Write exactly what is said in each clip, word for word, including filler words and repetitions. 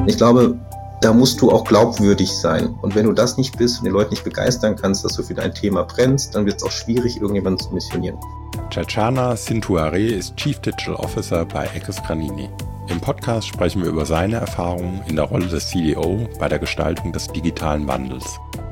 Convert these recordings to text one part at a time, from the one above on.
Ich glaube, da musst du auch glaubwürdig sein. Und wenn du das nicht bist und die Leute nicht begeistern kannst, dass du für dein Thema brennst, dann wird es auch schwierig, irgendjemanden zu missionieren. Chachana Sintuare ist Chief Digital Officer bei Eckes Granini. Im Podcast sprechen wir über seine Erfahrungen in der Rolle des C D O bei der Gestaltung des digitalen Wandels.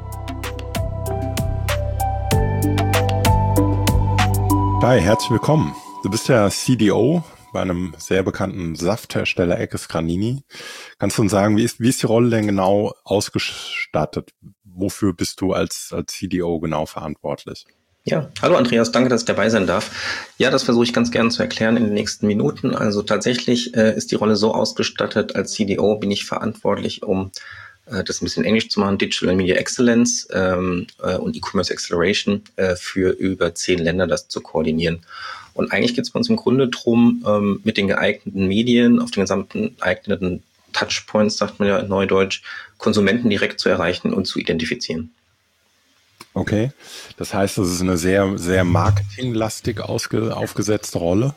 Hi, herzlich willkommen. Du bist ja C D O bei einem sehr bekannten Safthersteller Eckes Granini. Kannst du uns sagen, wie ist, wie ist die Rolle denn genau ausgestattet? Wofür bist du als, als C D O genau verantwortlich? Ja, hallo Andreas, danke, dass ich dabei sein darf. Ja, das versuche ich ganz gerne zu erklären in den nächsten Minuten. Also tatsächlich äh, ist die Rolle so ausgestattet, als C D O bin ich verantwortlich, um äh, das ein bisschen Englisch zu machen, Digital Media Excellence ähm, äh, und E-Commerce Acceleration äh, für über zehn Länder das zu koordinieren. Und eigentlich geht es bei uns im Grunde darum, ähm, mit den geeigneten Medien auf den gesamten geeigneten Touchpoints, sagt man ja in Neudeutsch, Konsumenten direkt zu erreichen und zu identifizieren. Okay, das heißt, das ist eine sehr, sehr marketinglastig ausge, aufgesetzte Rolle?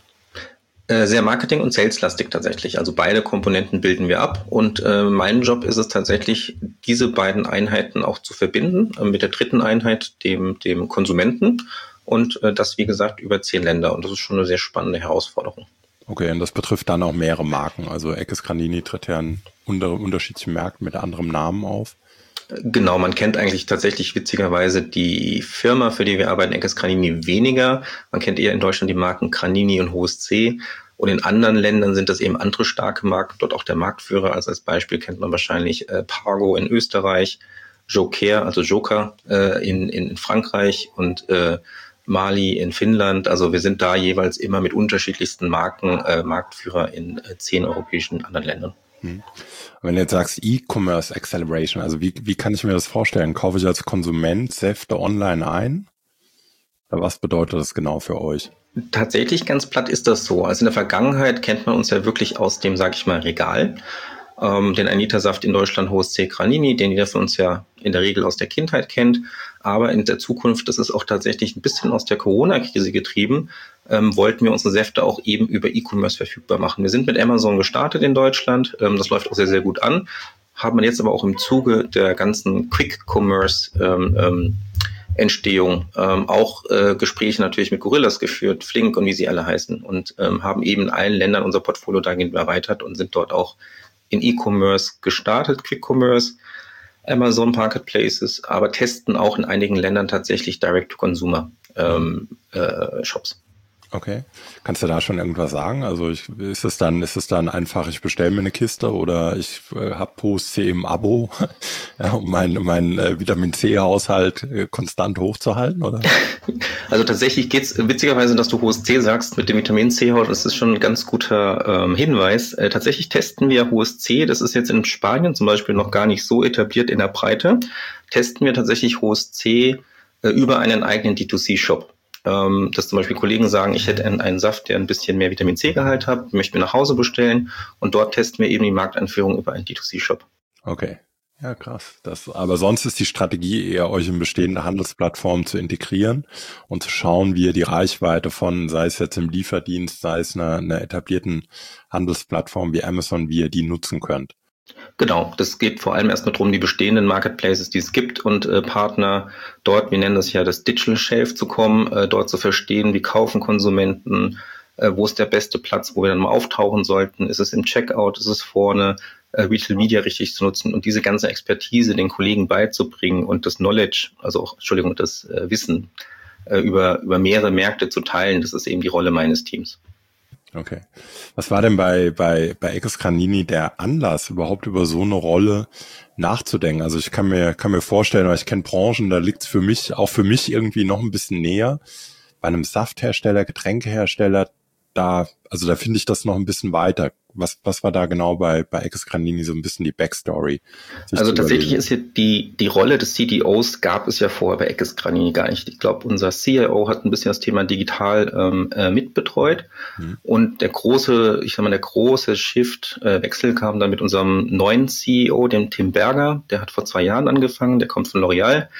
Äh, sehr marketing- und saleslastig tatsächlich. Also beide Komponenten bilden wir ab. Und äh, mein Job ist es tatsächlich, diese beiden Einheiten auch zu verbinden äh, mit der dritten Einheit, dem, dem Konsumenten. Und äh, das, wie gesagt, über zehn Länder. Und das ist schon eine sehr spannende Herausforderung. Okay, und das betrifft dann auch mehrere Marken. Also Eckes Granini tritt ja in unter, unterschiedlichen Märkten mit anderem Namen auf. Genau, man kennt eigentlich tatsächlich witzigerweise die Firma, für die wir arbeiten, Eckes Granini, weniger. Man kennt eher in Deutschland die Marken Granini und H O S C. Und in anderen Ländern sind das eben andere starke Marken, dort auch der Marktführer. Also als Beispiel kennt man wahrscheinlich äh, Pargo in Österreich, Joker, also Joker äh, in, in Frankreich und äh, Mali in Finnland. Also wir sind da jeweils immer mit unterschiedlichsten Marken äh, Marktführer in äh, zehn europäischen anderen Ländern. Hm. Wenn du jetzt sagst E-Commerce Acceleration, also wie, wie kann ich mir das vorstellen? Kaufe ich als Konsument Säfte online ein? Oder was bedeutet das genau für euch? Tatsächlich ganz platt ist das so. Also in der Vergangenheit kennt man uns ja wirklich aus dem, sag ich mal, Regal. Ähm, den ein Liter Saft in Deutschland H O S C Granini, den jeder von uns ja in der Regel aus der Kindheit kennt. Aber in der Zukunft, das ist auch tatsächlich ein bisschen aus der Corona-Krise getrieben, ähm, wollten wir unsere Säfte auch eben über E-Commerce verfügbar machen. Wir sind mit Amazon gestartet in Deutschland. Ähm, das läuft auch sehr, sehr gut an. Haben wir jetzt aber auch im Zuge der ganzen Quick-Commerce ähm, ähm, Entstehung ähm, auch äh, Gespräche natürlich mit Gorillas geführt, Flink und wie sie alle heißen, und ähm, haben eben in allen Ländern unser Portfolio dahingehend erweitert und sind dort auch in E-Commerce gestartet, Quick-Commerce, Amazon Marketplaces, aber testen auch in einigen Ländern tatsächlich Direct-to-Consumer ähm, äh, Shops. Okay. Kannst du da schon irgendwas sagen? Also ich, ist es dann, ist es dann einfach, ich bestelle mir eine Kiste oder ich äh, habe H O S C im Abo, ja, um meinen mein, äh, Vitamin-C-Haushalt äh, konstant hochzuhalten, oder? Also tatsächlich geht's witzigerweise, dass du H O S C sagst mit dem Vitamin-C-Haut, das ist schon ein ganz guter ähm, Hinweis. Äh, tatsächlich testen wir H O S C, das ist jetzt in Spanien zum Beispiel noch gar nicht so etabliert in der Breite, testen wir tatsächlich H O S C äh, über einen eigenen D zwei C-Shop. Dass zum Beispiel Kollegen sagen, ich hätte einen, einen Saft, der ein bisschen mehr Vitamin-C-Gehalt hat, möchte mir nach Hause bestellen, und dort testen wir eben die Markteinführung über einen D zwei C-Shop. Okay, ja krass. Das, aber sonst ist die Strategie eher, euch in bestehende Handelsplattformen zu integrieren und zu schauen, wie ihr die Reichweite von, sei es jetzt im Lieferdienst, sei es einer, einer etablierten Handelsplattform wie Amazon, wie ihr die nutzen könnt. Genau, das geht vor allem erstmal darum, die bestehenden Marketplaces, die es gibt, und äh, Partner dort, wir nennen das ja das Digital Shelf, zu kommen, äh, dort zu verstehen, wie kaufen Konsumenten, äh, wo ist der beste Platz, wo wir dann mal auftauchen sollten, ist es im Checkout, ist es vorne, äh, Retail Media richtig zu nutzen und diese ganze Expertise den Kollegen beizubringen und das Knowledge, also auch, Entschuldigung, das äh, Wissen äh, über, über mehrere Märkte zu teilen, das ist eben die Rolle meines Teams. Okay. Was war denn bei, bei, bei Eckes Granini der Anlass, überhaupt über so eine Rolle nachzudenken? Also ich kann mir, kann mir vorstellen, weil ich kenne Branchen, da liegt es für mich, auch für mich irgendwie noch ein bisschen näher. Bei einem Safthersteller, Getränkehersteller, da, also da finde ich das noch ein bisschen weiter. Was, was war da genau bei, bei Eckes Granini so ein bisschen die Backstory? Also tatsächlich ist hier die, die Rolle des C D Os gab es ja vorher bei Eckes Granini gar nicht. Ich glaube, unser C I O hat ein bisschen das Thema digital ähm, äh, mitbetreut. Hm. Und der große, ich sag mal, der große Shift, äh, Wechsel kam dann mit unserem neuen C E O, dem Tim Berger. Der hat vor zwei Jahren angefangen, der kommt von L'Oréal.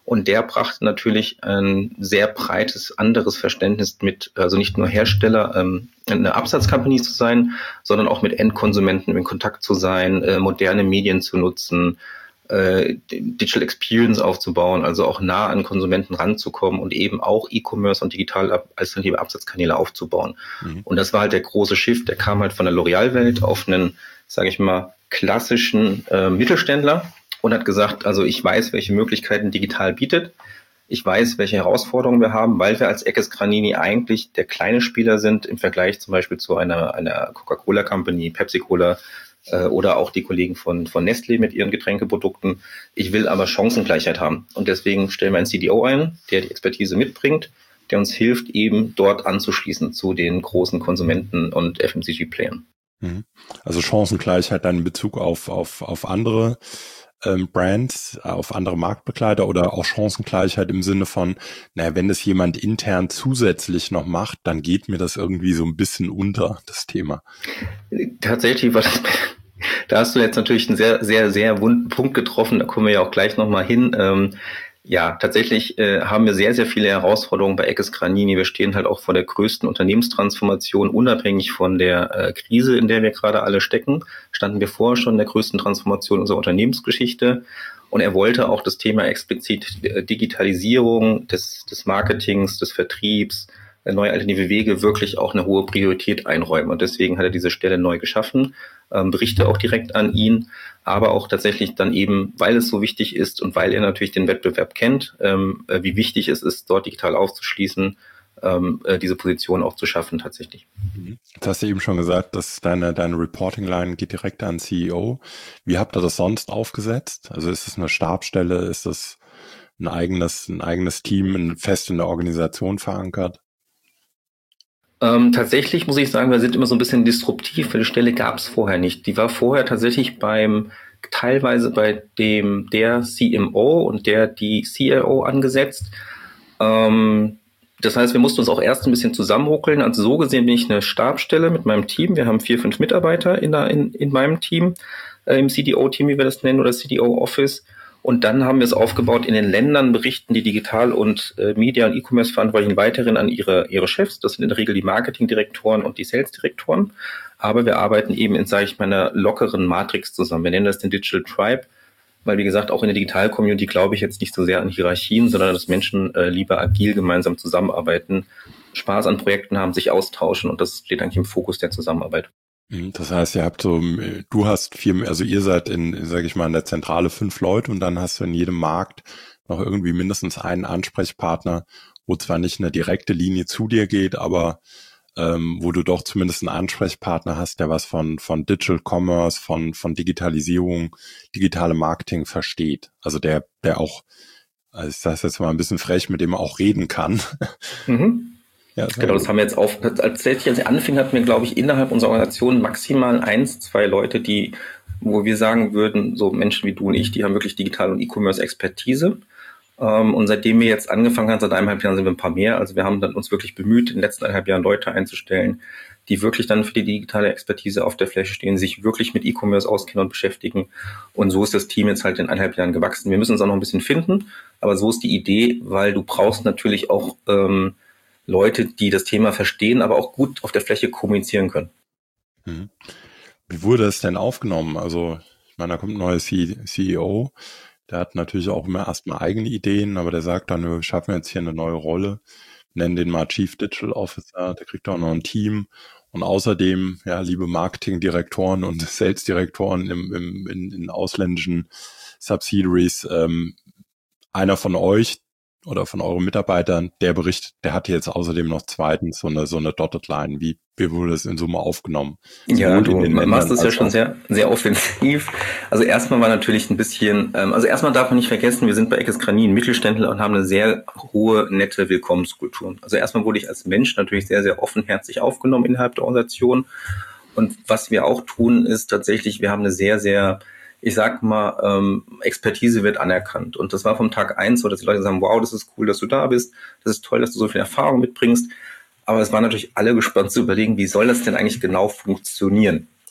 Und der brachte natürlich ein sehr breites anderes Verständnis mit, also nicht nur Hersteller, ähm, eine Absatzcompany zu sein, sondern auch mit Endkonsumenten in Kontakt zu sein, äh, moderne Medien zu nutzen, äh, Digital Experience aufzubauen, also auch nah an Konsumenten ranzukommen und eben auch E-Commerce und digital alternative Absatzkanäle aufzubauen. Mhm. Und das war halt der große Shift, der kam halt von der L'Oreal-Welt auf einen, sage ich mal, klassischen äh, Mittelständler und hat gesagt, also ich weiß, welche Möglichkeiten digital bietet. Ich weiß, welche Herausforderungen wir haben, weil wir als Eckes Granini eigentlich der kleine Spieler sind im Vergleich zum Beispiel zu einer, einer Coca-Cola Company, Pepsi-Cola äh, oder auch die Kollegen von, von Nestlé mit ihren Getränkeprodukten. Ich will aber Chancengleichheit haben. Und deswegen stellen wir einen C D O ein, der die Expertise mitbringt, der uns hilft, eben dort anzuschließen zu den großen Konsumenten- und F M C G-Playern. Also Chancengleichheit dann in Bezug auf, auf, auf andere ähm, Brands, auf andere Marktbegleiter oder auch Chancengleichheit im Sinne von, naja, wenn das jemand intern zusätzlich noch macht, dann geht mir das irgendwie so ein bisschen unter, das Thema. Tatsächlich war das, da hast du jetzt natürlich einen sehr, sehr, sehr wunden Punkt getroffen, da kommen wir ja auch gleich nochmal hin. Ähm, Ja, tatsächlich äh, haben wir sehr, sehr viele Herausforderungen bei Eckes Granini. Wir stehen halt auch vor der größten Unternehmenstransformation, unabhängig von der äh, Krise, in der wir gerade alle stecken. Standen wir vorher schon in der größten Transformation unserer Unternehmensgeschichte. Und er wollte auch das Thema explizit äh, Digitalisierung des, des Marketings, des Vertriebs, äh, neue alternative Wege wirklich auch eine hohe Priorität einräumen. Und deswegen hat er diese Stelle neu geschaffen, ähm, berichte auch direkt an ihn. Aber auch tatsächlich dann eben, weil es so wichtig ist und weil er natürlich den Wettbewerb kennt, ähm, äh, wie wichtig es ist, dort digital aufzuschließen, ähm, äh, diese Position auch zu schaffen tatsächlich. Jetzt hast du eben schon gesagt, dass deine, deine Reporting-Line geht direkt an C E O. Wie habt ihr das sonst aufgesetzt? Also ist es eine Stabsstelle, ist es ein eigenes, ein eigenes Team, fest in der Organisation verankert? Ähm, tatsächlich muss ich sagen, wir sind immer so ein bisschen disruptiv, weil die Stelle gab es vorher nicht. Die war vorher tatsächlich beim, teilweise bei dem, der C M O und der die C I O angesetzt. Ähm, das heißt, wir mussten uns auch erst ein bisschen zusammenruckeln. Also so gesehen bin ich eine Stabsstelle mit meinem Team. Wir haben vier, fünf Mitarbeiter in, der, in, in meinem Team, äh, im C D O-Team, wie wir das nennen, oder C D O-Office. Und dann haben wir es aufgebaut, in den Ländern berichten die Digital- und äh, Media- und E-Commerce-Verantwortlichen weiterhin an ihre, ihre Chefs. Das sind in der Regel die Marketingdirektoren und die Sales-Direktoren. Aber wir arbeiten eben in, sage ich mal, einer lockeren Matrix zusammen. Wir nennen das den Digital Tribe, weil, wie gesagt, auch in der Digital-Community glaube ich jetzt nicht so sehr an Hierarchien, sondern dass Menschen äh, lieber agil gemeinsam zusammenarbeiten, Spaß an Projekten haben, sich austauschen. Und das steht eigentlich im Fokus der Zusammenarbeit. Das heißt, ihr habt so, du hast vier, also ihr seid in, sage ich mal, in der Zentrale fünf Leute und dann hast du in jedem Markt noch irgendwie mindestens einen Ansprechpartner, wo zwar nicht eine direkte Linie zu dir geht, aber ähm, wo du doch zumindest einen Ansprechpartner hast, der was von von Digital Commerce, von von Digitalisierung, digitale Marketing versteht. Also der der auch, also ich sage jetzt mal ein bisschen frech, mit dem er auch reden kann. Mhm. Ja, genau, das haben wir jetzt auf, tatsächlich, als ich anfing, hatten wir, glaube ich, innerhalb unserer Organisation maximal eins, zwei Leute, die, wo wir sagen würden, so Menschen wie du und ich, die haben wirklich Digital- und E-Commerce-Expertise. Und seitdem wir jetzt angefangen haben, seit eineinhalb Jahren sind wir ein paar mehr. Also wir haben dann uns wirklich bemüht, in den letzten eineinhalb Jahren Leute einzustellen, die wirklich dann für die digitale Expertise auf der Fläche stehen, sich wirklich mit E-Commerce auskennen und beschäftigen. Und so ist das Team jetzt halt in eineinhalb Jahren gewachsen. Wir müssen uns auch noch ein bisschen finden, aber so ist die Idee, weil du brauchst natürlich auch ähm, Leute, die das Thema verstehen, aber auch gut auf der Fläche kommunizieren können. Hm. Wie wurde es denn aufgenommen? Also, ich meine, da kommt ein neuer C E O, der hat natürlich auch immer erstmal eigene Ideen, aber der sagt dann, wir schaffen jetzt hier eine neue Rolle, nennen den mal Chief Digital Officer, der kriegt auch noch ein Team und außerdem, ja, liebe Marketingdirektoren und Sales-Direktoren im, im, in, in ausländischen Subsidiaries, ähm, einer von euch oder von euren Mitarbeitern, der berichtet, der hat jetzt außerdem noch zweitens so eine, so eine Dotted Line. Wie, wie wurde das in Summe aufgenommen? Ja, du machst es ja schon sehr, sehr offensiv. Also erstmal war natürlich ein bisschen, ähm, also erstmal darf man nicht vergessen, wir sind bei Eckes Granini ein Mittelständler und haben eine sehr hohe, nette Willkommenskultur. Also erstmal wurde ich als Mensch natürlich sehr, sehr offenherzig aufgenommen innerhalb der Organisation. Und was wir auch tun, ist tatsächlich, wir haben eine sehr, sehr, ich sag mal, ähm, Expertise wird anerkannt. Und das war vom Tag eins so, dass die Leute sagen, wow, das ist cool, dass du da bist. Das ist toll, dass du so viel Erfahrung mitbringst. Aber es waren natürlich alle gespannt zu überlegen, wie soll das denn eigentlich genau funktionieren?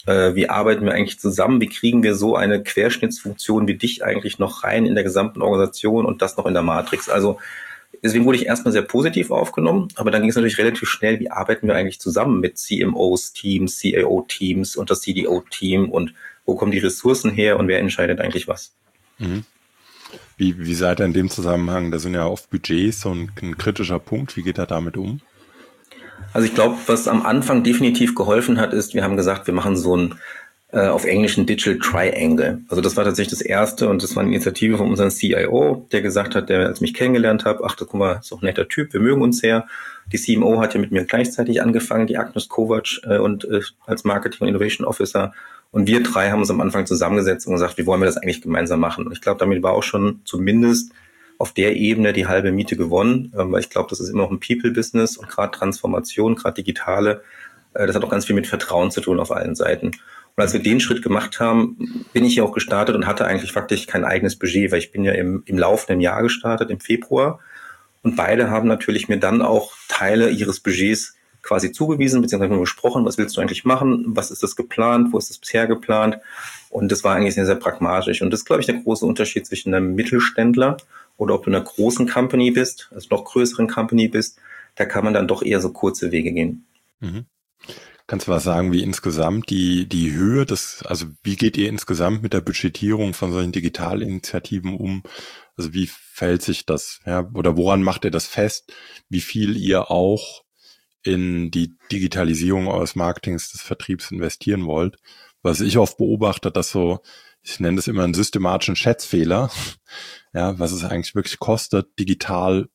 Äh, wie arbeiten wir eigentlich zusammen? Wie kriegen wir so eine Querschnittsfunktion wie dich eigentlich noch rein in der gesamten Organisation und das noch in der Matrix? Also deswegen wurde ich erstmal sehr positiv aufgenommen, aber dann ging es natürlich relativ schnell, wie arbeiten wir eigentlich zusammen mit C M Os-Teams, C A O-Teams und das C D O-Team und wo kommen die Ressourcen her und wer entscheidet eigentlich was? Mhm. Wie, wie seid ihr in dem Zusammenhang, da sind ja oft Budgets so ein, ein kritischer Punkt, wie geht er damit um? Also ich glaube, was am Anfang definitiv geholfen hat, ist, wir haben gesagt, wir machen so ein äh, auf Englisch ein Digital Triangle. Also das war tatsächlich das Erste und das war eine Initiative von unserem C I O, der gesagt hat, der als mich kennengelernt hat, ach, guck mal, ist doch ein netter Typ, wir mögen uns sehr. Die C M O hat ja mit mir gleichzeitig angefangen, die Agnes Kovac äh, und äh, als Marketing und Innovation Officer. Und wir drei haben uns am Anfang zusammengesetzt und gesagt, wie wollen wir das eigentlich gemeinsam machen? Und ich glaube, damit war auch schon zumindest auf der Ebene die halbe Miete gewonnen, ähm, weil ich glaube, das ist immer noch ein People-Business und gerade Transformation, gerade digitale, äh, das hat auch ganz viel mit Vertrauen zu tun auf allen Seiten. Und als wir den Schritt gemacht haben, bin ich ja auch gestartet und hatte eigentlich faktisch kein eigenes Budget, weil ich bin ja im, im laufenden Jahr gestartet, im Februar. Und beide haben natürlich mir dann auch Teile ihres Budgets quasi zugewiesen, beziehungsweise nur gesprochen, was willst du eigentlich machen, was ist das geplant, wo ist das bisher geplant? Und das war eigentlich sehr, sehr pragmatisch. Und das ist, glaube ich, der große Unterschied zwischen einem Mittelständler oder ob du in einer großen Company bist, also noch größeren Company bist, da kann man dann doch eher so kurze Wege gehen. Mhm. Kannst du was sagen, wie insgesamt die, die Höhe des, also wie geht ihr insgesamt mit der Budgetierung von solchen Digitalinitiativen um? Also wie verhält sich das? Ja, oder woran macht ihr das fest, wie viel ihr auch in die Digitalisierung eures Marketings, des Vertriebs investieren wollt? Was ich oft beobachte, dass so, ich nenne das immer einen systematischen Schätzfehler, ja, was es eigentlich wirklich kostet, digital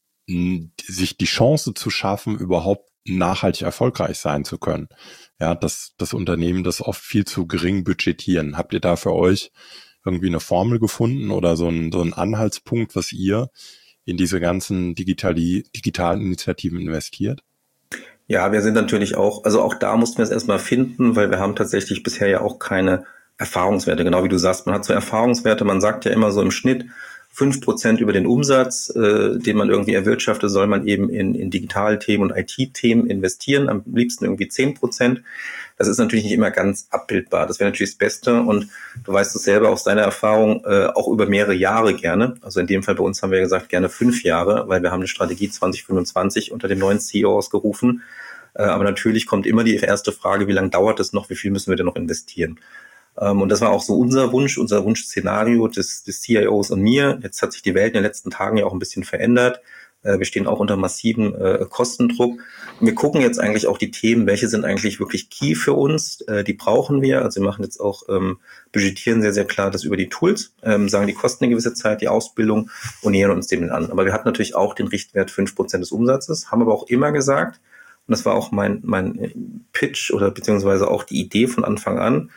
m, sich die Chance zu schaffen, überhaupt nachhaltig erfolgreich sein zu können. Ja, dass das Unternehmen das oft viel zu gering budgetieren. Habt ihr da für euch irgendwie eine Formel gefunden oder so ein, so ein Anhaltspunkt, was ihr in diese ganzen digitali- digitalen Initiativen investiert? Ja, wir sind natürlich auch, also auch da mussten wir es erstmal finden, weil wir haben tatsächlich bisher ja auch keine Erfahrungswerte, genau wie du sagst. Man hat so Erfahrungswerte, man sagt ja immer so im Schnitt, fünf Prozent über den Umsatz, äh, den man irgendwie erwirtschaftet, soll man eben in, in Digitalthemen und I T-Themen investieren, am liebsten irgendwie zehn Prozent. Das ist natürlich nicht immer ganz abbildbar. Das wäre natürlich das Beste und du weißt es selber aus deiner Erfahrung, äh, auch über mehrere Jahre gerne. Also in dem Fall bei uns haben wir gesagt, gerne fünf Jahre, weil wir haben eine Strategie zwanzig fünfundzwanzig unter dem neuen C E O ausgerufen. Äh, aber natürlich kommt immer die erste Frage, wie lange dauert es noch, wie viel müssen wir denn noch investieren? Und das war auch so unser Wunsch, unser Wunschszenario des, des C I Os und mir. Jetzt hat sich die Welt in den letzten Tagen ja auch ein bisschen verändert. Wir stehen auch unter massivem äh, Kostendruck. Und wir gucken jetzt eigentlich auch die Themen, welche sind eigentlich wirklich key für uns. Äh, die brauchen wir. Also wir machen jetzt auch, ähm, budgetieren sehr, sehr klar das über die Tools, ähm, sagen, die kosten eine gewisse Zeit, die Ausbildung und nähern uns dem an. Aber wir hatten natürlich auch den Richtwert fünf Prozent des Umsatzes, haben aber auch immer gesagt, und das war auch mein, mein Pitch oder beziehungsweise auch die Idee von Anfang an,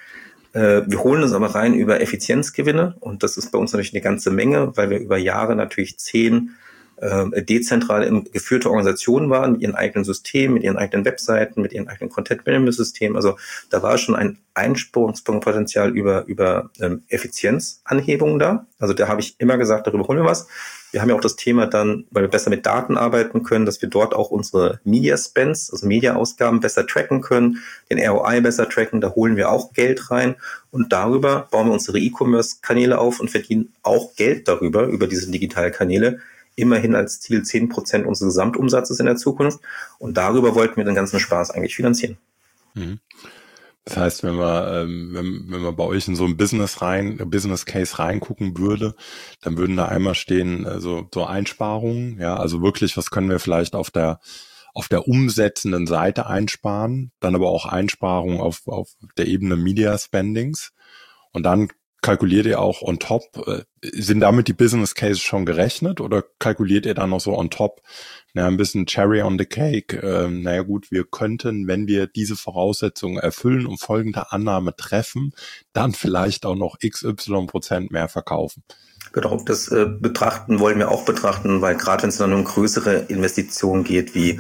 wir holen uns aber rein über Effizienzgewinne und das ist bei uns natürlich eine ganze Menge, weil wir über Jahre natürlich zehn äh, dezentral geführte Organisationen waren mit ihren eigenen Systemen, mit ihren eigenen Webseiten, mit ihren eigenen Content-Management-Systemen. Also da war schon ein Einsparungspotenzial über über ähm, Effizienzanhebungen da. Also da habe ich immer gesagt, darüber holen wir was. Wir haben ja auch das Thema dann, weil wir besser mit Daten arbeiten können, dass wir dort auch unsere Media Spends, also Media-Ausgaben besser tracken können, den R O I besser tracken, da holen wir auch Geld rein und darüber bauen wir unsere E-Commerce-Kanäle auf und verdienen auch Geld darüber, über diese Digitalkanäle, immerhin als Ziel zehn Prozent unseres Gesamtumsatzes in der Zukunft und darüber wollten wir den ganzen Spaß eigentlich finanzieren. Mhm. Das heißt, wenn man, ähm, wenn, wenn man bei euch in so ein Business rein, Business Case reingucken würde, dann würden da einmal stehen, also so Einsparungen, ja, also wirklich, was können wir vielleicht auf der, auf der umsetzenden Seite einsparen, dann aber auch Einsparungen auf, auf der Ebene Media Spendings und dann kalkuliert ihr auch on top, äh, sind damit die Business Cases schon gerechnet oder kalkuliert ihr dann noch so on top, naja, ein bisschen Cherry on the Cake, ähm, naja gut, wir könnten, wenn wir diese Voraussetzungen erfüllen und folgende Annahme treffen, dann vielleicht auch noch X Y Prozent mehr verkaufen. Genau, das äh, betrachten wollen wir auch betrachten, weil gerade wenn es dann um größere Investitionen geht, wie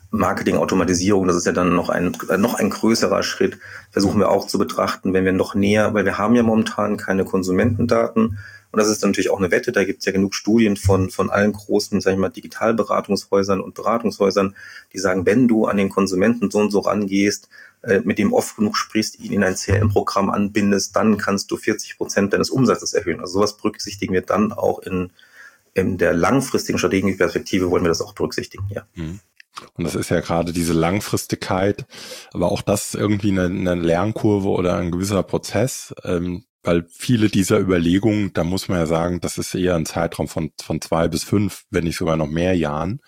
Marketing-Automatisierung, das ist ja dann noch ein, noch ein größerer Schritt, versuchen wir auch zu betrachten, wenn wir noch näher, weil wir haben ja momentan keine Konsumentendaten und das ist dann natürlich auch eine Wette, da gibt es ja genug Studien von von allen großen, sag ich mal, Digitalberatungshäusern und Beratungshäusern, die sagen, wenn du an den Konsumenten so und so rangehst, äh, mit dem oft genug sprichst, ihn in ein C R M-Programm anbindest, dann kannst du vierzig Prozent deines Umsatzes erhöhen. Also sowas berücksichtigen wir dann auch in, in der langfristigen strategischen Perspektive, wollen wir das auch berücksichtigen, ja. Mhm. Und das ist ja gerade diese Langfristigkeit, aber auch das ist irgendwie eine, eine Lernkurve oder ein gewisser Prozess, ähm, weil viele dieser Überlegungen, da muss man ja sagen, das ist eher ein Zeitraum von, von zwei bis fünf, wenn nicht sogar noch mehr Jahren.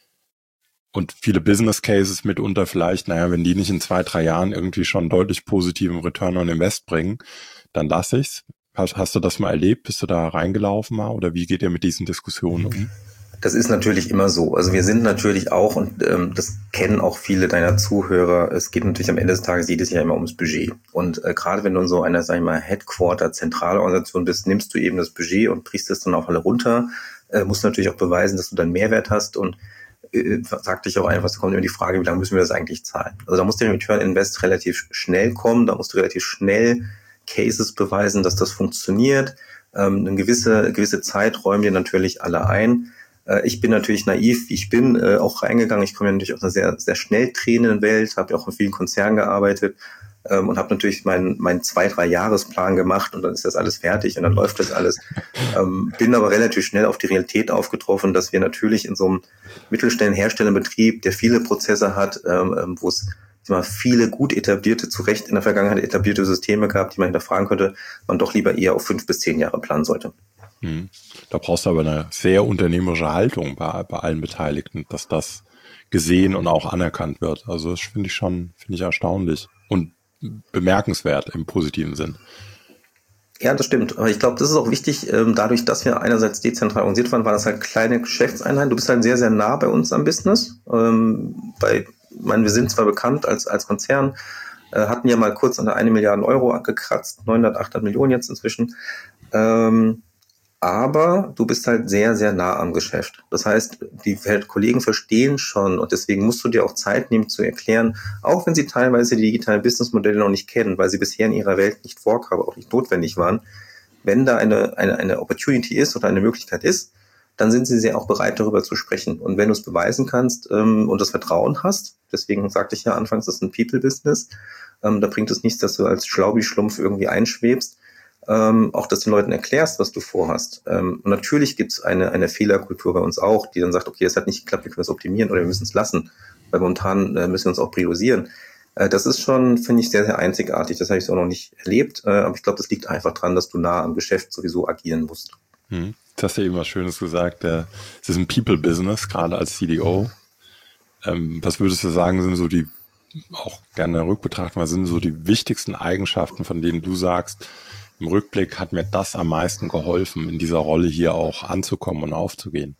Und viele Business Cases mitunter vielleicht, naja, wenn die nicht in zwei, drei Jahren irgendwie schon deutlich positiven Return on Invest bringen, dann lass ich's. Hast, hast du das mal erlebt? Bist du da reingelaufen mal? Oder wie geht ihr mit diesen Diskussionen um? Das ist natürlich immer so. Also wir sind natürlich auch, und ähm, das kennen auch viele deiner Zuhörer, es geht natürlich am Ende des Tages jedes Jahr immer ums Budget. Und äh, gerade wenn du in so einer, sag ich mal, Headquarter-Zentralorganisation bist, nimmst du eben das Budget und brichst es dann auf alle runter, äh, musst natürlich auch beweisen, dass du dann Mehrwert hast und äh, sagte ich auch einfach, es kommt immer die Frage, wie lange müssen wir das eigentlich zahlen? Also da muss der Return Invest relativ schnell kommen, da musst du relativ schnell Cases beweisen, dass das funktioniert. Ähm, eine gewisse, gewisse Zeit räumen dir natürlich alle ein. Ich bin natürlich naiv, wie ich bin, äh, auch reingegangen. Ich komme ja natürlich aus einer sehr, sehr schnell drehenden Welt, habe ja auch in vielen Konzernen gearbeitet ähm, und habe natürlich meinen meinen zwei, drei Jahresplan gemacht und dann ist das alles fertig und dann läuft das alles. Ähm, bin aber relativ schnell auf die Realität aufgetroffen, dass wir natürlich in so einem mittelständigen Herstellerbetrieb, der viele Prozesse hat, ähm, wo es mal viele gut etablierte, zu Recht in der Vergangenheit etablierte Systeme gab, die man hinterfragen könnte, man doch lieber eher auf fünf bis zehn Jahre planen sollte. Da brauchst du aber eine sehr unternehmerische Haltung bei, bei allen Beteiligten, dass das gesehen und auch anerkannt wird. Also das finde ich schon, finde ich erstaunlich und bemerkenswert im positiven Sinn. Ja, das stimmt. Aber ich glaube, das ist auch wichtig, dadurch, dass wir einerseits dezentral organisiert waren, waren das halt kleine Geschäftseinheiten. Du bist halt sehr, sehr nah bei uns am Business. Bei, ich meine, wir sind zwar bekannt als, als Konzern, hatten ja mal kurz an der eine Milliarde Euro angekratzt, neunhundert, achthundert Millionen jetzt inzwischen. Aber du bist halt sehr, sehr nah am Geschäft. Das heißt, die Kollegen verstehen schon und deswegen musst du dir auch Zeit nehmen zu erklären, auch wenn sie teilweise die digitalen Businessmodelle noch nicht kennen, weil sie bisher in ihrer Welt nicht vorkamen, auch nicht notwendig waren. Wenn da eine, eine, eine Opportunity ist oder eine Möglichkeit ist, dann sind sie sehr auch bereit, darüber zu sprechen. Und wenn du es beweisen kannst ähm, und das Vertrauen hast, deswegen sagte ich ja anfangs, das ist ein People-Business, ähm, da bringt es nichts, dass du als Schlaubi-Schlumpf irgendwie einschwebst, Ähm, auch, dass du den Leuten erklärst, was du vorhast. Ähm, und natürlich gibt es eine, eine Fehlerkultur bei uns auch, die dann sagt, okay, das hat nicht geklappt, wir können es optimieren oder wir müssen es lassen, weil momentan äh, müssen wir uns auch priorisieren. Äh, das ist schon, finde ich, sehr, sehr einzigartig. Das habe ich so noch nicht erlebt, äh, aber ich glaube, das liegt einfach dran, dass du nah am Geschäft sowieso agieren musst. Hm. Du hast ja eben was Schönes gesagt, äh, es ist ein People-Business, gerade als C D O. Ähm, was würdest du sagen, sind so die, auch gerne rückbetrachten, was sind so die wichtigsten Eigenschaften, von denen du sagst, im Rückblick hat mir das am meisten geholfen, in dieser Rolle hier auch anzukommen und aufzugehen?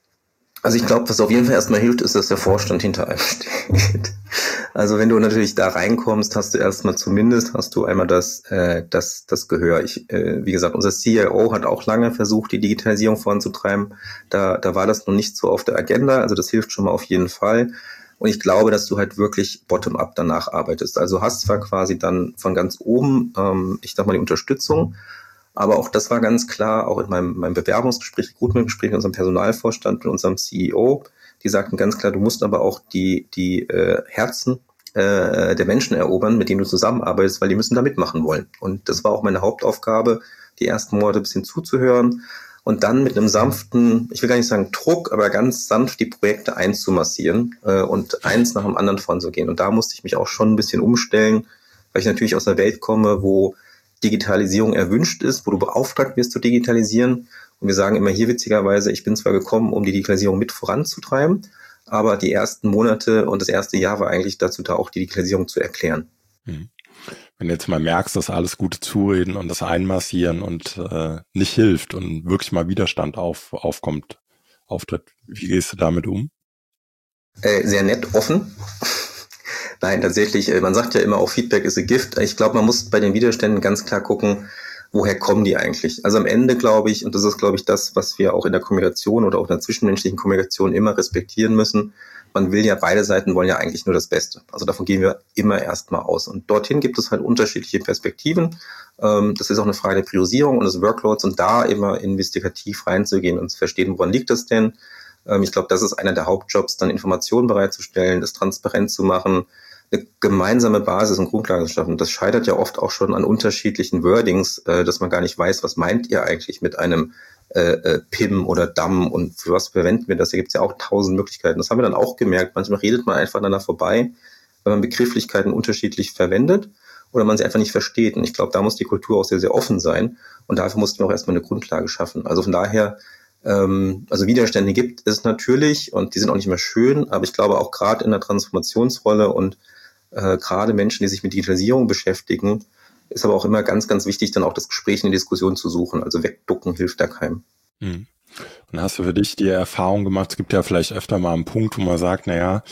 Also ich glaube, was auf jeden Fall erstmal hilft, ist, dass der Vorstand hinter einem steht. Also wenn du natürlich da reinkommst, hast du erstmal zumindest, hast du einmal das, äh, das, das Gehör. Ich, äh, wie gesagt, unser C I O hat auch lange versucht, die Digitalisierung voranzutreiben. Da, da war das noch nicht so auf der Agenda. Also das hilft schon mal auf jeden Fall. Und ich glaube, dass du halt wirklich bottom-up danach arbeitest. Also hast zwar quasi dann von ganz oben, ähm, ich sag mal, die Unterstützung, aber auch das war ganz klar, auch in meinem, meinem Bewerbungsgespräch, Recruitment-Gespräch mit unserem Personalvorstand, mit unserem C E O, die sagten ganz klar, du musst aber auch die, die äh, Herzen äh, der Menschen erobern, mit denen du zusammenarbeitest, weil die müssen da mitmachen wollen. Und das war auch meine Hauptaufgabe, die ersten Monate ein bisschen zuzuhören und dann mit einem sanften, ich will gar nicht sagen Druck, aber ganz sanft die Projekte einzumassieren äh, und eins nach dem anderen voranzugehen. Und da musste ich mich auch schon ein bisschen umstellen, weil ich natürlich aus einer Welt komme, wo Digitalisierung erwünscht ist, wo du beauftragt wirst zu digitalisieren. Und wir sagen immer hier witzigerweise, ich bin zwar gekommen, um die Digitalisierung mit voranzutreiben, aber die ersten Monate und das erste Jahr war eigentlich dazu da, auch die Digitalisierung zu erklären. Hm. Wenn du jetzt mal merkst, dass alles gute Zureden und das Einmassieren und äh, nicht hilft und wirklich mal Widerstand auf, aufkommt, auftritt, wie gehst du damit um? Äh, sehr nett, offen. Nein, tatsächlich, man sagt ja immer auch, Feedback is a gift. Ich glaube, man muss bei den Widerständen ganz klar gucken, woher kommen die eigentlich? Also am Ende glaube ich, und das ist, glaube ich, das, was wir auch in der Kommunikation oder auch in der zwischenmenschlichen Kommunikation immer respektieren müssen, man will ja, beide Seiten wollen ja eigentlich nur das Beste. Also davon gehen wir immer erstmal aus. Und dorthin gibt es halt unterschiedliche Perspektiven. Ähm, das ist auch eine Frage der Priorisierung und des Workloads und da immer investigativ reinzugehen und zu verstehen, woran liegt das denn? Ähm, ich glaube, das ist einer der Hauptjobs, dann Informationen bereitzustellen, das transparent zu machen, eine gemeinsame Basis und Grundlage zu schaffen. Das scheitert ja oft auch schon an unterschiedlichen Wordings, äh, dass man gar nicht weiß, was meint ihr eigentlich mit einem äh, äh, P I M oder D A M und für was verwenden wir das? Da gibt es ja auch tausend Möglichkeiten. Das haben wir dann auch gemerkt. Manchmal redet man einfach aneinander vorbei, wenn man Begrifflichkeiten unterschiedlich verwendet oder man sie einfach nicht versteht. Und ich glaube, da muss die Kultur auch sehr, sehr offen sein. Und dafür mussten wir auch erstmal eine Grundlage schaffen. Also von daher, ähm, also Widerstände gibt es natürlich und die sind auch nicht mehr schön. Aber ich glaube auch gerade in der Transformationsrolle und äh, gerade Menschen, die sich mit Digitalisierung beschäftigen, ist aber auch immer ganz, ganz wichtig, dann auch das Gespräch in die Diskussion zu suchen. Also wegducken hilft da keinem. Mhm. Und hast du für dich die Erfahrung gemacht, es gibt ja vielleicht öfter mal einen Punkt, wo man sagt, naja,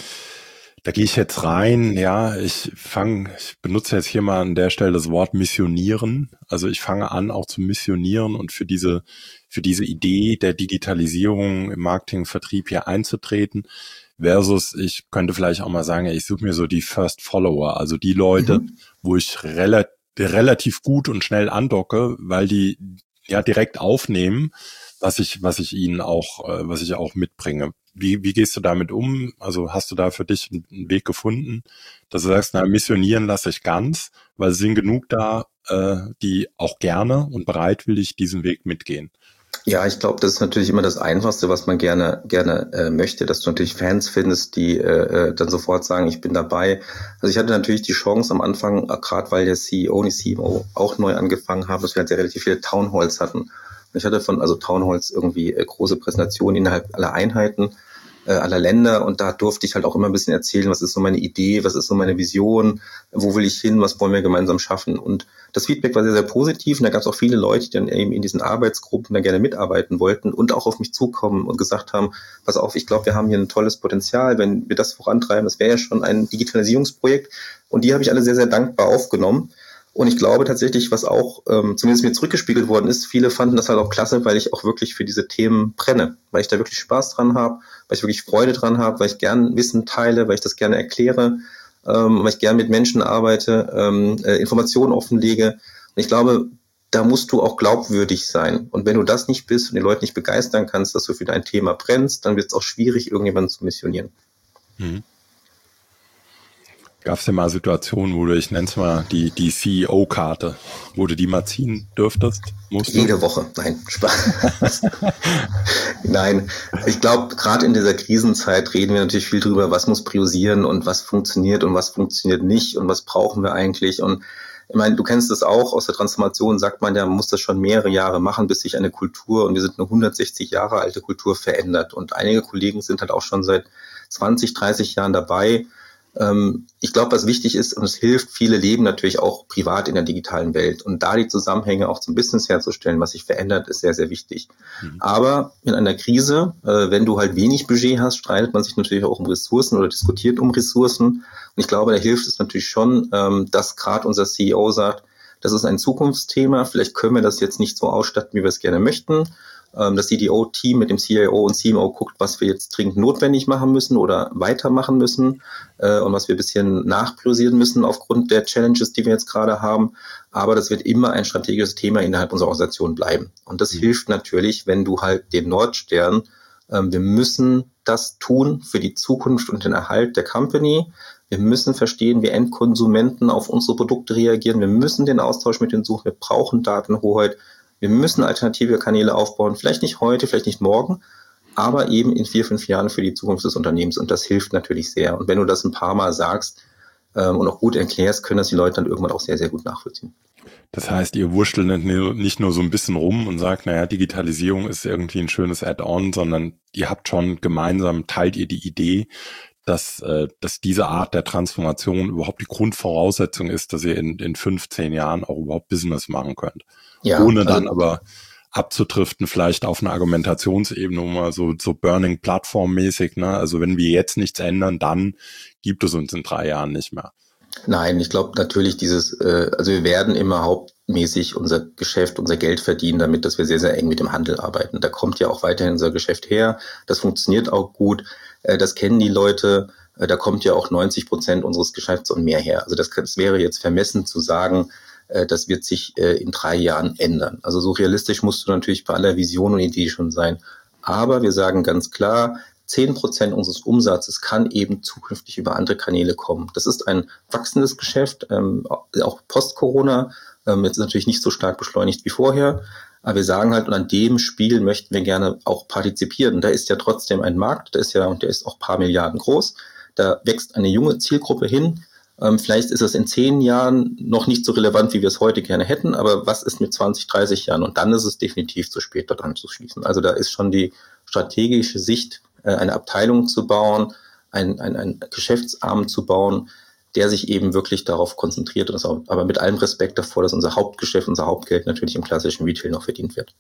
da gehe ich jetzt rein, ja, ich fange, ich benutze jetzt hier mal an der Stelle das Wort missionieren. Also ich fange an, auch zu missionieren und für diese, für diese Idee der Digitalisierung im Marketing, Vertrieb hier einzutreten. Versus, ich könnte vielleicht auch mal sagen, ja, ich suche mir so die First Follower, also die Leute, mhm. wo ich relativ relativ gut und schnell andocke, weil die ja direkt aufnehmen, was ich was ich ihnen auch äh, was ich auch mitbringe. Wie wie gehst du damit um? Also hast du da für dich einen Weg gefunden, dass du sagst, na, missionieren lasse ich ganz, weil es sind genug da, äh, die auch gerne und bereitwillig diesen Weg mitgehen. Ja, ich glaube, das ist natürlich immer das Einfachste, was man gerne gerne äh, möchte, dass du natürlich Fans findest, die äh, dann sofort sagen, ich bin dabei. Also ich hatte natürlich die Chance am Anfang, gerade weil der C E O und die C M O auch neu angefangen haben, dass wir halt sehr relativ viele Townhalls hatten. Und ich hatte von also Townhalls irgendwie äh, große Präsentationen innerhalb aller Einheiten, äh, aller Länder und da durfte ich halt auch immer ein bisschen erzählen, was ist so meine Idee, was ist so meine Vision, wo will ich hin, was wollen wir gemeinsam schaffen. Und das Feedback war sehr, sehr positiv und da gab es auch viele Leute, die dann eben in diesen Arbeitsgruppen dann gerne mitarbeiten wollten und auch auf mich zukommen und gesagt haben, pass auf, ich glaube, wir haben hier ein tolles Potenzial, wenn wir das vorantreiben, das wäre ja schon ein Digitalisierungsprojekt und die habe ich alle sehr, sehr dankbar aufgenommen. Und ich glaube tatsächlich, was auch ähm, zumindest mir zurückgespiegelt worden ist, viele fanden das halt auch klasse, weil ich auch wirklich für diese Themen brenne, weil ich da wirklich Spaß dran habe, weil ich wirklich Freude dran habe, weil ich gern Wissen teile, weil ich das gerne erkläre, ähm, weil ich gern mit Menschen arbeite, ähm, äh, Informationen offenlege. Und ich glaube, da musst du auch glaubwürdig sein. Und wenn du das nicht bist und die Leute nicht begeistern kannst, dass du für dein Thema brennst, dann wird es auch schwierig, irgendjemanden zu missionieren. Mhm. Gab es denn mal Situationen, wo du, ich nenne es mal, die, die C E O-Karte, wo du die mal ziehen dürftest? Musst du? Jede Woche. Nein, Spaß. Nein, ich glaube, gerade in dieser Krisenzeit reden wir natürlich viel drüber, was muss priorisieren und was funktioniert und was funktioniert nicht und was brauchen wir eigentlich. Und ich meine, du kennst das auch, aus der Transformation sagt man ja, man muss das schon mehrere Jahre machen, bis sich eine Kultur, und wir sind eine hundertsechzig Jahre alte Kultur, verändert. Und einige Kollegen sind halt auch schon seit zwanzig, dreißig Jahren dabei. Ich glaube, was wichtig ist, und es hilft, viele leben natürlich auch privat in der digitalen Welt. Und da die Zusammenhänge auch zum Business herzustellen, was sich verändert, ist sehr, sehr wichtig. Mhm. Aber in einer Krise, wenn du halt wenig Budget hast, streitet man sich natürlich auch um Ressourcen oder diskutiert um Ressourcen. Und ich glaube, da hilft es natürlich schon, dass gerade unser C E O sagt, das ist ein Zukunftsthema, vielleicht können wir das jetzt nicht so ausstatten, wie wir es gerne möchten. Das C D O-Team mit dem C I O und C M O guckt, was wir jetzt dringend notwendig machen müssen oder weitermachen müssen äh, und was wir ein bisschen nachpriorisieren müssen aufgrund der Challenges, die wir jetzt gerade haben. Aber das wird immer ein strategisches Thema innerhalb unserer Organisation bleiben. Und das mhm. hilft natürlich, wenn du halt den Nordstern, äh, wir müssen das tun für die Zukunft und den Erhalt der Company. Wir müssen verstehen, wie Endkonsumenten auf unsere Produkte reagieren. Wir müssen den Austausch mit denen suchen. Wir brauchen Datenhoheit. Wir müssen alternative Kanäle aufbauen, vielleicht nicht heute, vielleicht nicht morgen, aber eben in vier, fünf Jahren für die Zukunft des Unternehmens. Und das hilft natürlich sehr. Und wenn du das ein paar Mal sagst ähm, und auch gut erklärst, können das die Leute dann irgendwann auch sehr, sehr gut nachvollziehen. Das heißt, ihr wurschtelt nicht nur so ein bisschen rum und sagt, naja, Digitalisierung ist irgendwie ein schönes Add-on, sondern ihr habt schon gemeinsam, teilt ihr die Idee, dass, äh, dass diese Art der Transformation überhaupt die Grundvoraussetzung ist, dass ihr in, in fünfzehn Jahren auch überhaupt Business machen könnt. Ja, ohne also, dann aber abzutriften, vielleicht auf einer Argumentationsebene, mal so, so Burning-Plattform-mäßig, ne? Also wenn wir jetzt nichts ändern, dann gibt es uns in drei Jahren nicht mehr. Nein, ich glaube natürlich dieses, äh, also wir werden immer hauptmäßig unser Geschäft, unser Geld verdienen damit, dass wir sehr, sehr eng mit dem Handel arbeiten. Da kommt ja auch weiterhin unser Geschäft her. Das funktioniert auch gut. Äh, das kennen die Leute. Äh, da kommt ja auch neunzig Prozent unseres Geschäfts und mehr her. Also das, das wäre jetzt vermessen zu sagen, äh, das wird sich äh, in drei Jahren ändern. Also so realistisch musst du natürlich bei aller Vision und Idee schon sein. Aber wir sagen ganz klar, zehn Prozent unseres Umsatzes kann eben zukünftig über andere Kanäle kommen. Das ist ein wachsendes Geschäft, ähm, auch post-Corona. Ähm, jetzt natürlich nicht so stark beschleunigt wie vorher. Aber wir sagen halt, und an dem Spiel möchten wir gerne auch partizipieren. Da ist ja trotzdem ein Markt, der ist ja, und der ist auch ein paar Milliarden groß. Da wächst eine junge Zielgruppe hin. Ähm, vielleicht ist es in zehn Jahren noch nicht so relevant, wie wir es heute gerne hätten. Aber was ist mit zwanzig, dreißig Jahren? Und dann ist es definitiv zu spät, dort anzuschließen. Also da ist schon die strategische Sicht, eine Abteilung zu bauen, einen, einen, einen Geschäftsarm zu bauen, der sich eben wirklich darauf konzentriert, und das auch, aber mit allem Respekt davor, dass unser Hauptgeschäft, unser Hauptgeld natürlich im klassischen Retail noch verdient wird.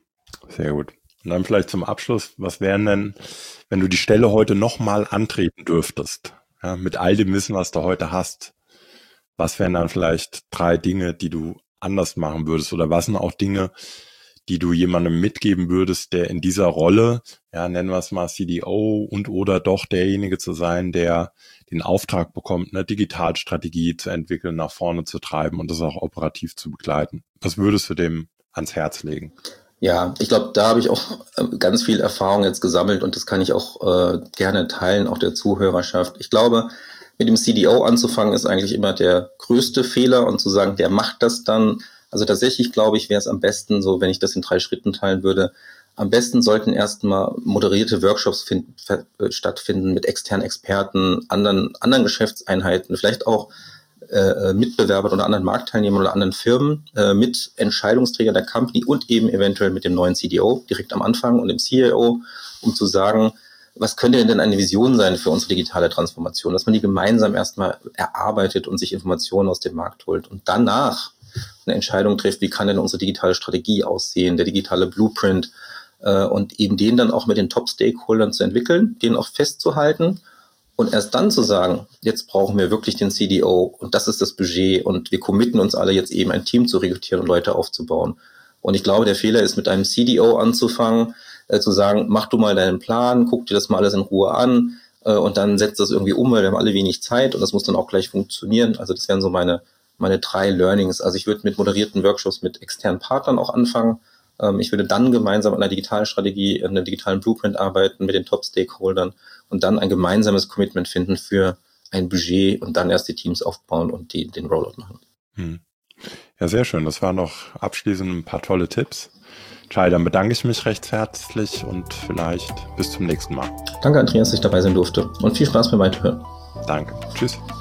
Sehr gut. Und dann vielleicht zum Abschluss, was wären denn, wenn du die Stelle heute nochmal antreten dürftest, ja, mit all dem Wissen, was du heute hast, was wären dann vielleicht drei Dinge, die du anders machen würdest, oder was sind auch Dinge, die du jemandem mitgeben würdest, der in dieser Rolle, ja, nennen wir es mal C D O und oder doch derjenige zu sein, der den Auftrag bekommt, eine Digitalstrategie zu entwickeln, nach vorne zu treiben und das auch operativ zu begleiten. Was würdest du dem ans Herz legen? Ja, ich glaube, da habe ich auch ganz viel Erfahrung jetzt gesammelt und das kann ich auch äh, gerne teilen, auch der Zuhörerschaft. Ich glaube, mit dem C D O anzufangen ist eigentlich immer der größte Fehler und zu sagen, der macht das dann. Also tatsächlich, glaube ich, wäre es am besten so, wenn ich das in drei Schritten teilen würde. Am besten sollten erstmal moderierte Workshops find, stattfinden mit externen Experten, anderen, anderen Geschäftseinheiten, vielleicht auch äh, Mitbewerbern oder anderen Marktteilnehmern oder anderen Firmen, äh, mit Entscheidungsträgern der Company und eben eventuell mit dem neuen C D O direkt am Anfang und dem C I O, um zu sagen, was könnte denn eine Vision sein für unsere digitale Transformation, dass man die gemeinsam erstmal erarbeitet und sich Informationen aus dem Markt holt und danach eine Entscheidung trifft, wie kann denn unsere digitale Strategie aussehen, der digitale Blueprint, äh, und eben den dann auch mit den Top-Stakeholdern zu entwickeln, den auch festzuhalten und erst dann zu sagen, jetzt brauchen wir wirklich den C D O und das ist das Budget und wir committen uns alle jetzt eben ein Team zu rekrutieren und Leute aufzubauen. Und ich glaube, der Fehler ist, mit einem C D O anzufangen, äh, zu sagen, mach du mal deinen Plan, guck dir das mal alles in Ruhe an äh, und dann setzt das irgendwie um, weil wir haben alle wenig Zeit und das muss dann auch gleich funktionieren. Also das wären so meine meine drei Learnings. Also ich würde mit moderierten Workshops mit externen Partnern auch anfangen. Ähm, ich würde dann gemeinsam an einer digitalen Strategie, an einem digitalen Blueprint arbeiten mit den Top-Stakeholdern und dann ein gemeinsames Commitment finden für ein Budget und dann erst die Teams aufbauen und die, den Rollout machen. Hm. Ja, sehr schön. Das waren noch abschließend ein paar tolle Tipps. Chai, dann bedanke ich mich recht herzlich und vielleicht bis zum nächsten Mal. Danke, Andreas, dass ich dabei sein durfte und viel Spaß beim Weiterhören. Danke. Tschüss.